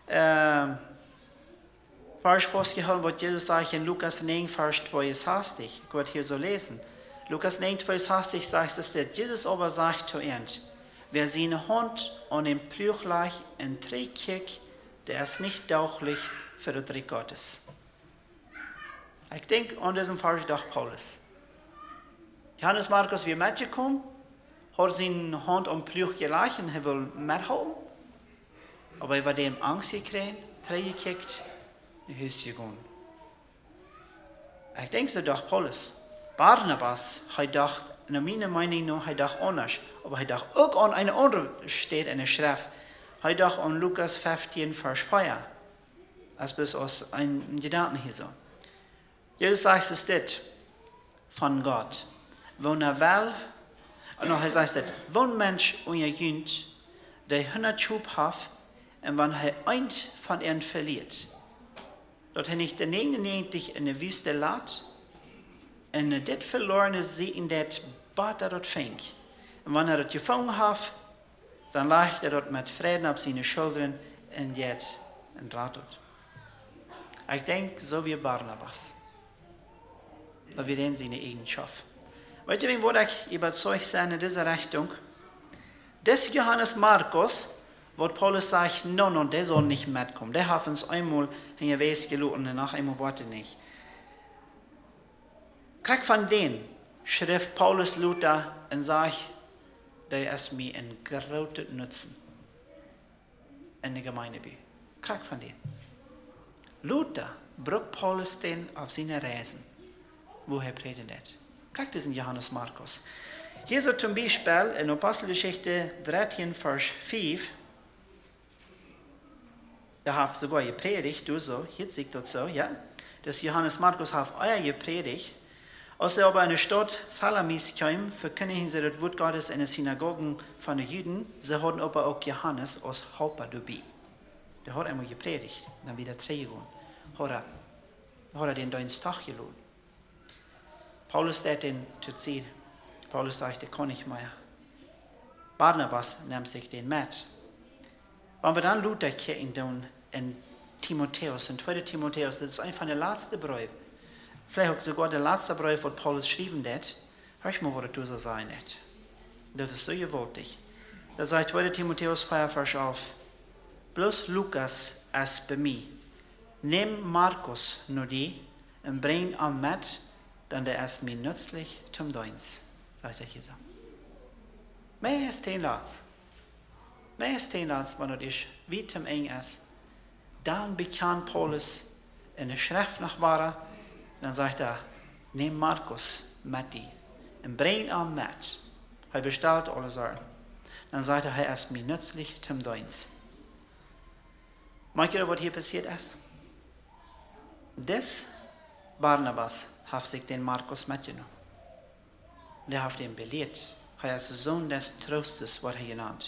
Vers vorgehauen, was Jesus sagt in Lukas 9, Vers 62. Ich werde hier so lesen. Lukas 9, Vers 62 sagt es, dass Jesus aber sagt zu ihnen, wer seine Hand an den Plüchleich entträgt, der ist nicht tauglich für das Reich Gottes. Ich denke, an diesem Vers dachte Paulus. Johannes Markus, wie mitgekommen, hat seine Hand am Plüch gelegt und er will mithalten. Aber er war dem Angst gekriegt, reingekickt, in Hüs gegangen. Ich denke, so dachte Paulus. Barnabas hat gedacht, nach meiner Meinung nach, hat gedacht anders. Aber er dachte auch an eine andere steht in der Schrift. Er dachte an Lukas 15, Vers 4. Als bis aus einem Gedanken hier so. Jesus sagt es dit von Gott. Wenn er will, und er sagt es, wenn ein Mensch unter Jünd, der 100 Schub hat, und wenn er einen von ihnen verliert, dort er nicht den 99 in der Wüste lässt, und das verlorene sie in das Bad dort fängt. Und wenn er das gefangen hat, dann legt er dort mit Frieden auf seine Schultern und jetzt und dort. Ich denke, so wie Barnabas. Da wir in seine Eigenschaft. Weißt du, wo ich überzeugt sein in dieser Richtung? Das Johannes Markus, wo Paulus sagt, no, der soll nicht mitkommen. Der hat uns einmal in der Weiß geloten und danach einmal Worte nicht. Krieg von denen schrift Paulus Luther und sagt, der ist mir ein großer Nutzen in der Gemeinde. Krieg von denen. Luther braucht Paulus den auf seine Reisen, wo er predigt. Kriegt es in Johannes Markus. Hier so zum Beispiel in Apostelgeschichte 13, Vers 5, da hat sogar gepredigt, du so, hier sieht das so, ja, dass Johannes Markus hat euer gepredigt, als er aber in der Stadt Salamis kam, verkündigen sie das Wort Gottes in den Synagogen von den Juden, sie hatten aber auch Johannes aus Haupt dabei. Der hat einmal gepredigt, dann wieder Trägen. hat er den Dienstag gelohnt. Paulus hat den zu ziehen. Paulus sagte, kann ich mehr. Barnabas nimmt sich den mit. Wenn wir dann Luther kicken tun in Timotheus, in 2. Timotheus, das ist einfach der letzte Brief. Vielleicht auch sogar der letzte Brief, was Paulus geschrieben hat. Hör mal, was du so sein hat. Das ist so gewaltig. Da sagt 2. Timotheus 4, Vers auf. Bloß Lukas ist bei mir. Nimm Markus nur die und bring ihn mit, denn der ist mir nützlich zum Dienst, sagt er hier so. Mehr ist den Latz. Mehr ist den Latz, wenn du wie zum eng ist. Dann bekannt Paulus in der Schrift nach Wara, dann sagt er, nimm Markus mit die und bring ihn mit. Er bestellt alle Sachen. Dann sagt er ist mir nützlich zum Dienst. Meint ihr, was hier passiert ist? Das Barnabas hat sich den Markus mitgenommen. Der hat ihn belehrt. Er ist Sohn des Trostes, wird er genannt.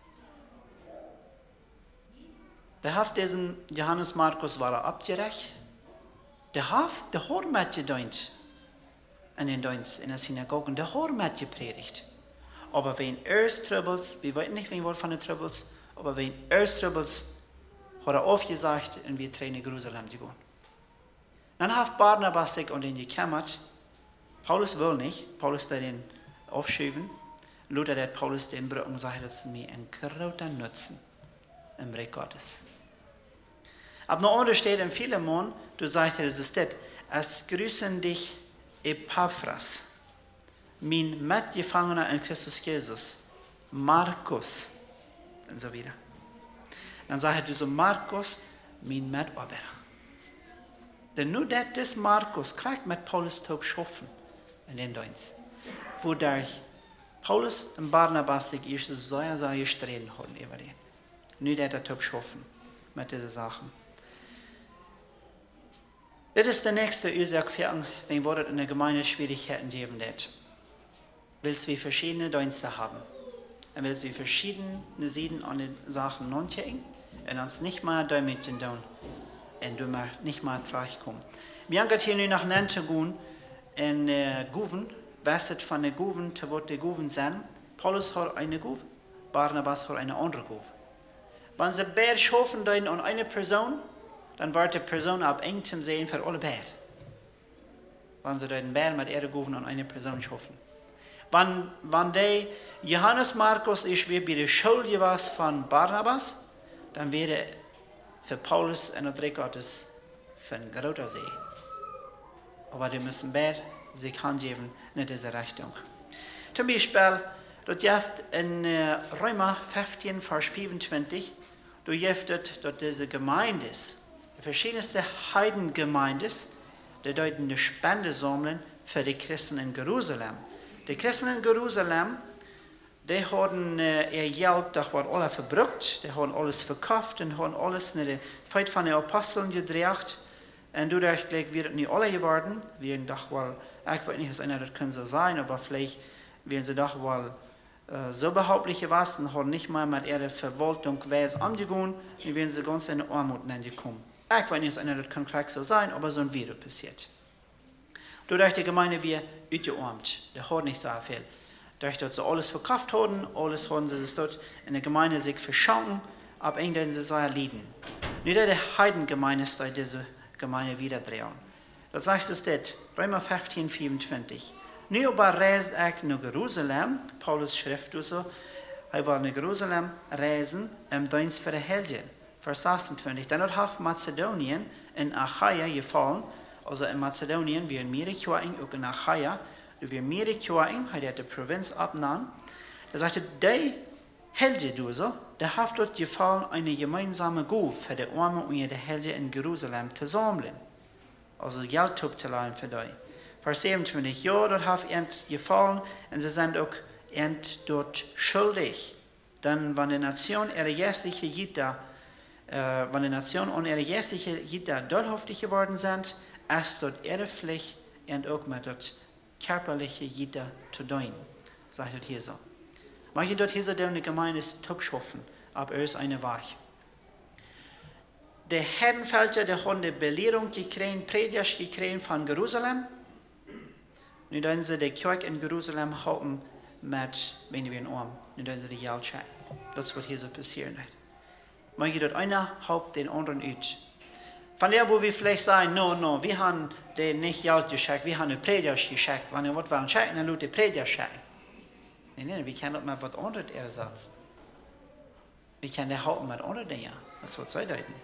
Der hat diesen Johannes Markus war abgerecht. Der hat mitgedient in den Dienst in der Synagoge. Der hat mitgepredigt. Aber wenn Troubles, wir wissen nicht, wen von den Troubles, aber wenn Troubles, hat er aufgesagt und wir trainen in Jerusalem gewohnt. Dann hat Barnabas sich an den gekümmert. Paulus will nicht. Paulus hat den aufschieben. Luther hat Paulus den Brücken gesagt, das ist mir ein großer Nutzen im Reich Gottes. Aber noch andere steht in Philemon, du sagst, das ist das. Es grüßen dich Epaphras, mein Mitgefangener in Christus Jesus, Markus, und so weiter. Dann sagt er so, Markus, mein Mitarbeiter. Denn nur das Markus kriegt mit Paulus zu schaffen in den Dienst. Wodurch Paulus und Barnabas sich erst sehr gestritten haben über den. Nur das zu schaffen mit diesen Sachen. Das ist der nächste Ursache, wenn wir in der Gemeinde Schwierigkeiten geben wird. Willst wir verschiedene Dienste haben? Und willst wir verschiedene Seiten an den Sachen non-checken? Und uns nicht mal damit tun. Und du nicht mal kommen. Wir haben hier nur nach Nantegun in Guven, was von der Guven zu wird der Guven sein. Paulus hat eine Guve, Barnabas hat eine andere Guve. Wenn sie beide schaffen an eine Person, dann wird die Person ab eng zum Sehen für alle beide. Wenn sie den beide mit ihrer Guven an eine Person schaffen. Wenn der Johannes Markus ist wie bei der Schuld was von Barnabas, dann wäre für Paulus in der Reich Gottes für ein großer See. Aber die müssen beide sich handgeben in diese Richtung. Zum Beispiel, dort gibt in Römer 15, Vers 25, du gibt dort diese Gemeindes, die verschiedensten Heidengemeindes, die deuten die Spende sammeln für die Christen in Jerusalem. Die Christen in Jerusalem, die haben ihr Geld, das war alle verbrucht, die haben alles verkauft und haben alles in der Feit von den Aposteln gedreht. Und dadurch wird es nicht alle geworden. Wir dachten wohl, ich weiß nicht, was einer das können so sein, aber vielleicht werden sie doch wohl so behauptlich gewesen und haben nicht mal mit ihrer Verwaltung umgegangen und werden sie ganz in die Armut gekommen. Ich weiß nicht, was einer das kann so sein, aber so ein Video passiert. Dadurch die Gemeinde wir ausgearmt, der hat nicht so viel. Dadurch, dass sie alles verkauft haben, alles haben sie es dort in der Gemeinde sich verschanken, ab irgendwann sie so erleiden. Nicht der Heidengemeinde ist diese Gemeinde wieder drehen. Das heißt es dort, Römer 15, 24. Nu aber reist ich nach Jerusalem, Paulus schrift so, er war nach Jerusalem reisen im Dienst für die Helden. Vers 26. Dann hat Mazedonien in Achaia gefallen, also in Mazedonien, wir in Mirikoain, auch in Achaia, wir Mirikoain, hat die Provinz abnahmen. Er sagte, die Helden, der hat dort gefallen, eine gemeinsame Gut für die Armen und die Helden in Jerusalem zu sammeln. Also Geld zu leihen für die. Vers 27, ja, dort hat es gefallen und sie sind auch dort schuldig. Denn wenn die Nation ihre jährliche Jita, und ihre jährliche Jita dort geworden sind, ist dort ihre Pflicht und auch mit dort körperliche Jita zu dienen. Sagt dort hier so. Mag ich dort hier so, der in der Gemeinde ist top schaffen, aber er ist eine Wahrheit. die Herdenfelder, die haben die Belehrung gekriegt, Predigt gekriegt von Jerusalem. Nu doen ze de kerk in Jeruzalem houden met, wenn wir in Arm. Nu doen ze de geld checken. Dat is wat hier zo passieren. Maar je dat einer houdt den anderen uit. Van der, wo wir vielleicht sagen, no, wir haben den nicht Geld geschickt, wir haben eine Predigt geschickt. Wenn wir was wollen checken, dann die Predigt checken. Nee, wir können mal was anderes ersetzen. Wir können den halten mit anderen Dingen. Das ist was sie deuten.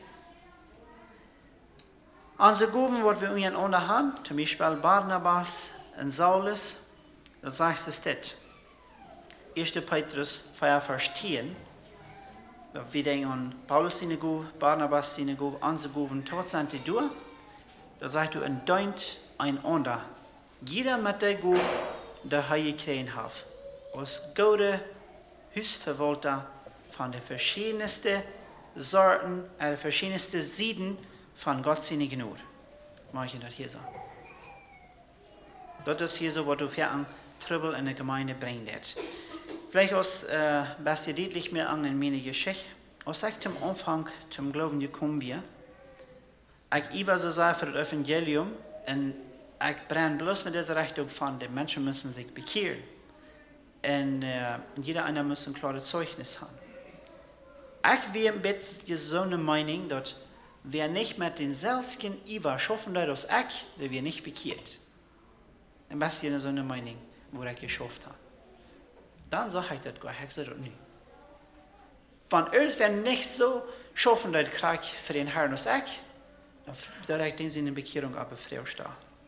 Unsere Gaben, was wir untereinander haben, zum Beispiel Barnabas und Saulus, das sagt es dit. 1. Petrus 4, Vers 10. Wir denken an Paulus seine Gaben, Barnabas seine Gaben, unsere Gaben, tot sind die durch. Da sagt du, und deunt einander. Jeder mit der Gabe, der er gekriegt hat. Als gute Hausverwalter von den verschiedensten Sorten, der verschiedensten Seiten von Gott seine Gnade. Mag ich das hier sagen? Das ist hier so, was du für einen Trübel in der Gemeinde bringst. Vielleicht aus besser deutlich mehr an meine Geschichte. Als ich zum Anfang zum Glauben gekommen bin, ich war so sehr für das Evangelium und ich brenne bloß in diese Richtung von, die Menschen müssen sich bekehren. Und jeder einer muss ein klares Zeugnis haben. Ich bin ein bisschen so eine Meinung, dass wer nicht mit den selben Iva schaffen wird als ich, der wird nicht bekehrt. Ein bisschen so eine Meinung, wo ich geschafft habe. Dann sage ich das gar nicht, ich sage das nicht. Wenn uns wer nicht so schaffen wird, krieg für den Herrn als ich, dann direkt in seine Bekehrung aber freustehen.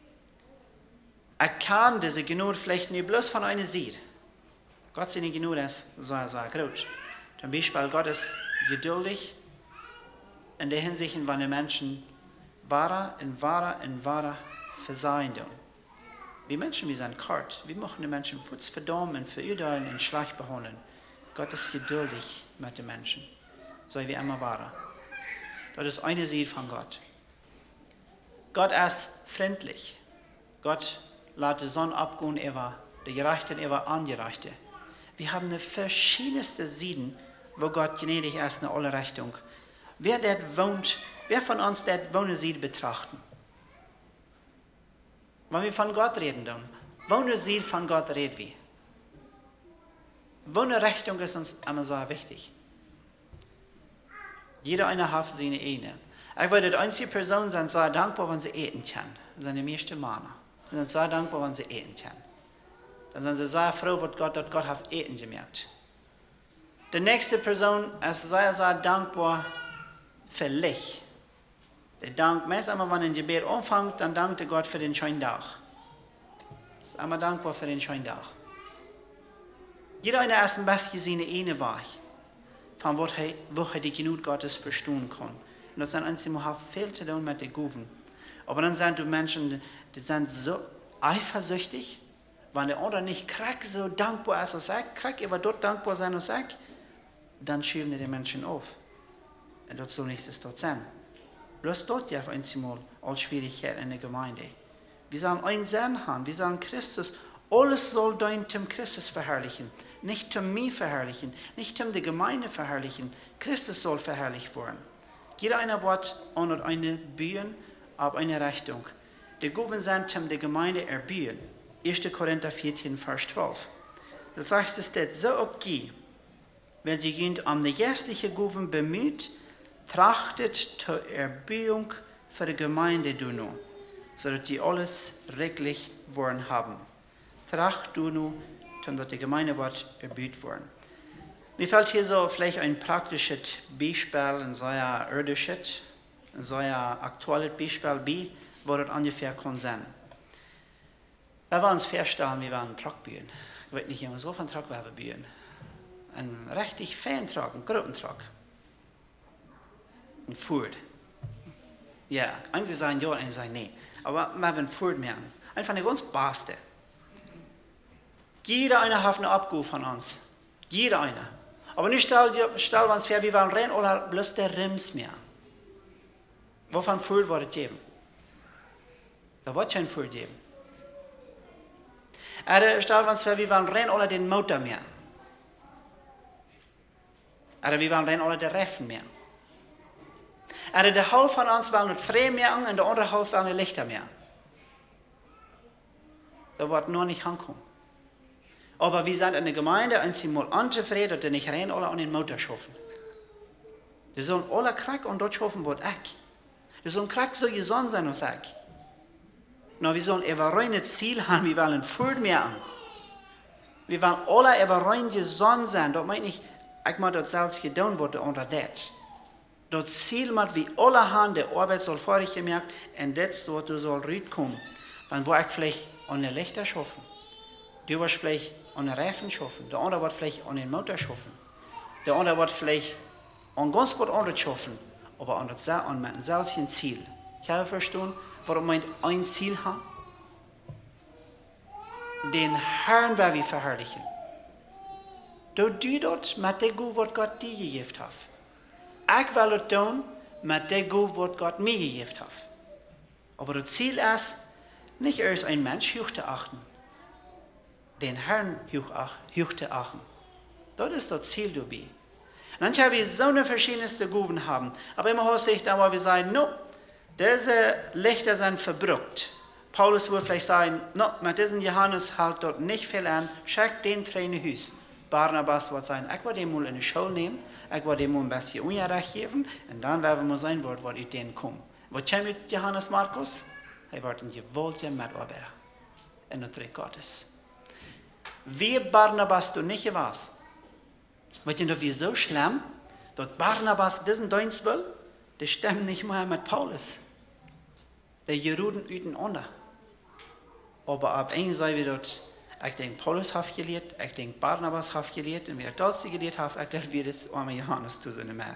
Ich kann diese Gnade vielleicht nicht bloß von einer Seite. Gott seine Gnade ist sehr, sehr groß. Zum Beispiel Gott ist geduldig in der Hinsicht, wenn die Menschen wahrer versehen tun. Wir Menschen, wir sind kalt. Wir machen die Menschen verdammen, verurteilen und schlecht behandeln. Gott ist geduldig mit den Menschen. So wie immer wahrer. Das ist eine Seite von Gott. Gott ist freundlich. Gott lässt die Sonne abgehen über die Gerechten, über Ungerechte. Wir haben eine verschiedenste Seiten, wo Gott gnädig ist in alle Richtungen. Wer von uns das wohne Seite betrachten? Wenn wir von Gott reden, dann, wohne Seite von Gott reden wir. Wohne Richtung ist uns immer so wichtig. Jeder eine hat seine eine. Ich würde die einzige Person sein, sehr dankbar, wenn sie eten kann. Das sind die meisten Männer. Sie sind sehr dankbar, wenn sie eten kann. Dann sind sie sehr froh, was Gott hat eten gemacht. Die nächste Person ist sehr, sehr dankbar für Licht. Der Dank, meist einmal, wenn ein Gebet anfängt, dann dankt Gott für den schönen Tag. Ist einmal dankbar für den schönen Tag. Jeder einer ist ein bisschen seine eine Wahrheit, von wo er die Gnade Gottes verstehen kann. Und das sind einzelne viel zu tun mit den Gaben. Aber dann sind die Menschen, die sind so eifersüchtig, wenn der andere nicht kriegt, so dankbar ist als ich, kriegt aber dort dankbar sein als ich, dann schieben die Menschen auf. Und das soll nicht dort sein. Bloß dort ja einmal als Schwierigkeit in der Gemeinde. Wir sollen einen Sinn haben, wir sollen Christus, alles soll dein zum Christus verherrlichen. Nicht zum mich verherrlichen, nicht zum die Gemeinde verherrlichen. Christus soll verherrlicht werden. Jeder eine Wort und eine Bühne auf eine Richtung. Die Gaben sind zum die Gemeinde erbühen. 1. Korinther 14, Vers 12. Das sagt es dort so okay, weil die Jünger um die geistliche Gaben bemüht, trachtet zur Erbühung für die Gemeinde du nun, sodass die alles reglich worden haben. Tracht du nun, damit die Gemeinde wird erbüht worden. Mir fällt hier so vielleicht ein praktisches Beispiel, ein sehr irdisches, ein sehr aktuelles Beispiel bei, wo das ungefähr kann sein. Wir waren uns feststellen, wir waren Truckbühnen. Ich weiß nicht, so von Truckwerbebühnen. Ein richtig feinen Truck, ein großen Truck. Ein Ford. Ja, einige sagen ja, einige sagen nee. Aber wir haben Ford mehr. Einfach eine ganz beste. Jeder einer hat eine Abgabe von uns. Jeder einer. Aber nicht stell uns vor, wir wollen rennen oder bloß der Rims mehr. Wovon Ford wird es geben? Da wird kein Ford geben. Oder stell uns vor, wir wollen rennen oder den Motor mehr. Oder wir wollen rennen oder den Reifen mehr. Er de half van ons wel het vrij merken en de andere half wel het lichter merken. Dat wordt nog niet aankomen. Aber wir sind in der Gemeinde und sie mal unzufrieden, dass die nicht rein alle an den Motor schaffen. Die sollen alle krank und dort schaffen wird ich. Die sollen krank so gesund sein als ich. Na, wir sollen über ein Ziel haben, wir wollen Furt mehr an. Wir wollen alle über ein gesund sein. Das meint nicht, ich muss das selbst getan werden unter das. Das Ziel muss wir alle haben, die Arbeit soll fertig gemerkt und das soll rauskommen. Dann wo ich vielleicht an den Lichter schaffen. Du wirst vielleicht an den Reifen schaffen. Der andere wird vielleicht an den Motor schaffen. Der andere wird vielleicht an ganz was anderes schaffen. Aber an einem solchen Ziel. Ich habe verstanden, warum wir ein Ziel haben. Den Herrn werden wir verherrlichen. Du das mit dem Gut, was Gott dir gegeben hat. Ich will es tun mit dem Gut, was Gott mir gegeben hat. Aber das Ziel ist, nicht erst ein Mensch hoch zu achten. Den Herrn hoch zu achten. Das ist das Ziel dabei. Und dann haben wir so eine verschiedenste Gaben haben. Aber immer hast du dann, wo wir sagen, no, diese Lichter sind verbrückt. Paulus würde vielleicht sagen, no, mit diesem Johannes halt dort nicht viel an, schick den Tränen Hüs. Barnabas wird sagen, ich werde den mal in die Schule nehmen, ich werde dem mal ein bisschen Unterricht geben, und dann werden wir sein, wo ich denen komme. Was kommt mit Johannes Markus? Er wird ein gewolter Mitarbeiter in der Trick Gottes. Wie Barnabas du nicht warst, wird ihr doch wie so schlimm, dass Barnabas diesen Dienst will, die stimmen nicht mehr mit Paulus. Die Juden üten unter. Aber ab einer Seite wir dort, ich denke, Paulus hat gelehrt, ich denke, Barnabas hat gelehrt, und wer das gelehrt hat, ich denke, wir das arme Johannes zu so mehr.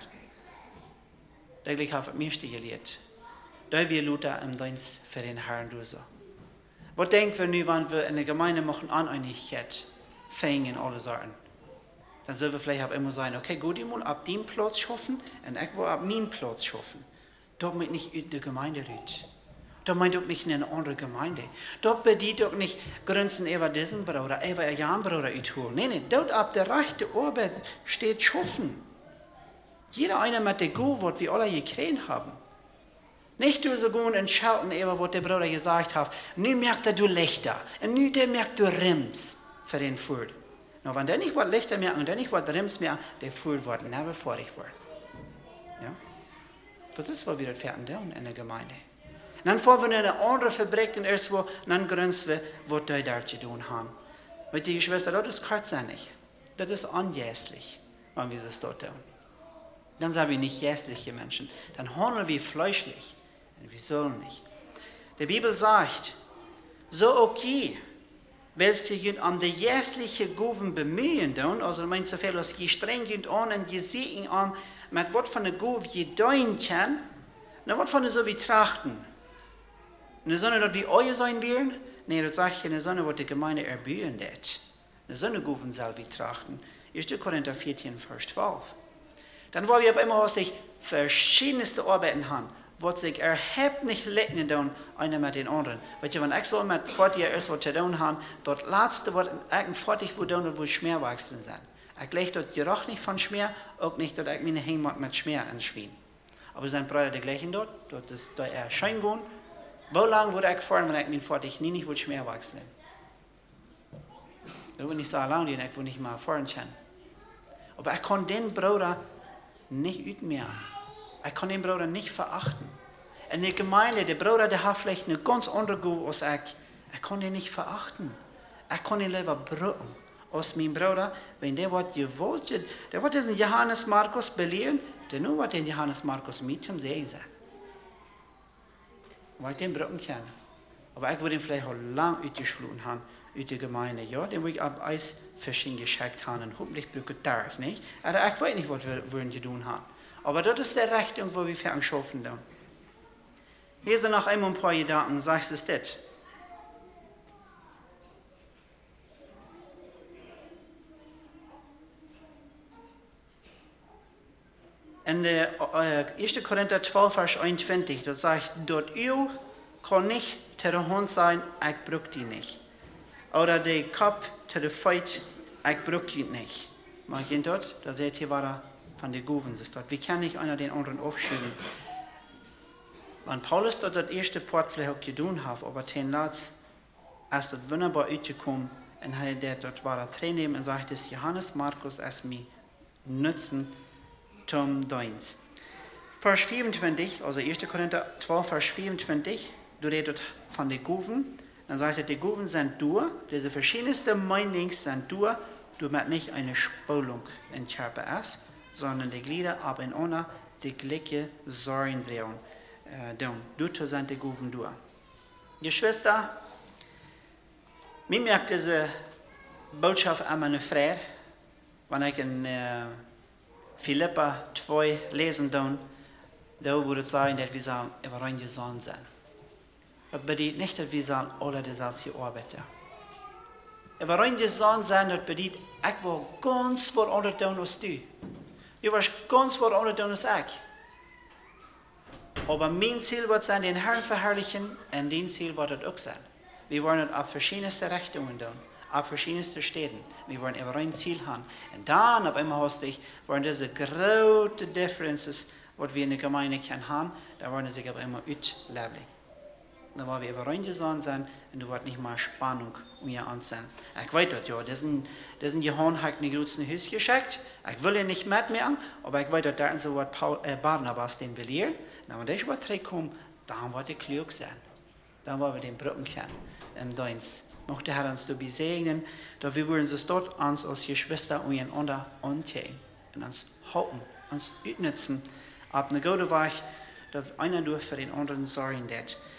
Ich habe mir gelehrt. Da wir Luther im Dienst für den Herrn tun so. Was denken wir nun, wenn wir in der Gemeinde machen Uneinigkeit fängen alle Sachen? Dann sollen wir vielleicht auch immer sagen, okay, gut, ich muss ab dem Platz schaffen und ich will ab meinem Platz schaffen. Das meint nicht in der Gemeinde rüht. Das meint auch nicht in eine andere Gemeinde. Das bedient auch nicht Grenzen über diesen Bruder, über einen Jan Bruder utholen. Nein, dort ab der rechte Arbeit steht schaffen. Jeder einer mit der Go, was wir alle gekriegt haben. Nicht du so gut entscheiden, was der Bruder gesagt hat. Nu merkt du Lichter. Und nu der merkt du Rims für den Furt. Na, wenn der nicht was Lichter merkt und der nicht was Rims merkt, der Furt wird nicht fertig werden. Ja? Das ist, was wir das fertig tun in der Gemeinde. Und dann fahren wir in eine andere Fabrik und erstwo, dann gründen wir, was die da zu tun haben. Weil die Geschwister, das ist kurzsinnig. Das ist unjässlich, wenn wir das dort tun. Dann sind wir nicht jässliche Menschen. Dann handeln wir fleischlich. Und wir sollen nicht. Die Bibel sagt, so okay, weil sie um die jässliche Gaben bemühen, also meint so viel, als je streng sind an und je sehen an, mit was von der Gabe je deuen kann, und was von der so wie trachten. Eine Sonne, dort wie euer sein werden? Nein, das sage ich, eine Sonne, was die Gemeinde erbühen wird. Eine Sonne Gaben soll wie trachten. 1. Korinther 14, Vers 12. Dann wollen wir aber immer, was sich verschiedenste Arbeiten haben, was sich erhebt nicht lecken tun, einer mit den anderen. Weil wenn ich so mit 40 Jahren erst was zu tun habe, dort letzte wird eigentlich fertig, wo tun, wo Schmerwachsen sind. Ich lege dort Geruch nicht von Schmer, auch nicht, dass ich meine Heimat mit Schmer anschwien. Aber sind beide die gleichen dort ist da erscheinen gehen. Wo lange würde ich fahren, wenn ich mich fertig nicht will Schmerwachsen? Da will ich so allein, ich will nicht mal fahren können. Aber ich kann den Bruder nicht üben. Ich kann den Bruder nicht verachten. In der Gemeinde, der Bruder, der hat vielleicht eine ganz andere Gabe als ich. Ich kann den nicht verachten. Ich kann ihn lieber brücken als mein Bruder, wenn der wird gewollt, der wird diesen Johannes Markus belehren, der nur wird den Johannes Markus mit ihm sehen sein. Weil ich den brücken kann. Aber ich würde ihn vielleicht auch lang ausgeschlossen haben, aus der Gemeinde. Ja, den würde ich ab Eisfischen geschickt haben und hoffentlich brücke da nicht. Aber ich weiß nicht, was wir tun haben. Aber das ist der Richtung, wo wir für schaffen dann. Hier sind noch einmal ein paar Gedanken, sagst du es das? In der 1. Korinther 12, Vers 21, das sagt, dort ihr kann nicht der Hund sein, ich brauche die nicht. Oder der Kopf der Feit, ich brauche die nicht. Mag ich dort? Da seht ihr, was von der Guven ist dort. Wie kann ich einer den anderen aufschieben? Und Paulus dort das erste Part vielleicht auch getan hat, aber den Latz ist dort wunderbar uitgekommen und der dort war er Training und sagt, dass Johannes Markus es mir nutzen zum Deins. Vers 24, also 1. Korinther 12, Vers 24, du redest von den Guven. Dann sagt er, die Guven sind du, diese verschiedensten Meinungen sind du mit nicht eine Spulung in Körper ist, sondern die Glieder aber in einer die gleiche Säuren drehen. Du sind die Guven du. Geschwister, mir merkt diese Botschaft an meine Frau, wenn ich in Philippa 2 lesen dann, da würde es sagen, dass wir sagen, wir rein gesandt sind. Das bedeutet nicht, dass wir sagen, alle die solche arbeiten. Wir rein gesandt sein, das bedeutet, ich will ganz vor anderen tun als du. Du wirst ganz vor anderen tun als ich. Aber mein Ziel wird sein, den Herrn verherrlichen, und dein Ziel wird es auch sein. Wir wollen auf verschiedenste Richtungen tun, auf verschiedenste Städten. Wir wollen immer ein Ziel haben. Und dann, auf einmal hostig, wollen diese großen Differences, was wir in der Gemeinde haben, da wollen sie aber immer ausleben. Da wollen wir immer reingesandt sein, und du wirst nicht mal Spannung um ihr ansehen. Ich weiß das, ja, das sind Johann hat eine große Hüs geschickt. Ich will ihn nicht mit mir an, aber ich weiß, dass da so was Barnabas den will hier. Na, wenn ich was zurückkomme, dann wird er klug sein. Dann wollen wir den Brücken kennen, im Dienst. Möchte der Herr uns dabei segnen, dass wir wollen uns dort uns als Geschwister untereinander anziehen und uns halten, uns utnutzen, ab einer guten Weg, dass einer durch für den anderen sorgen wird.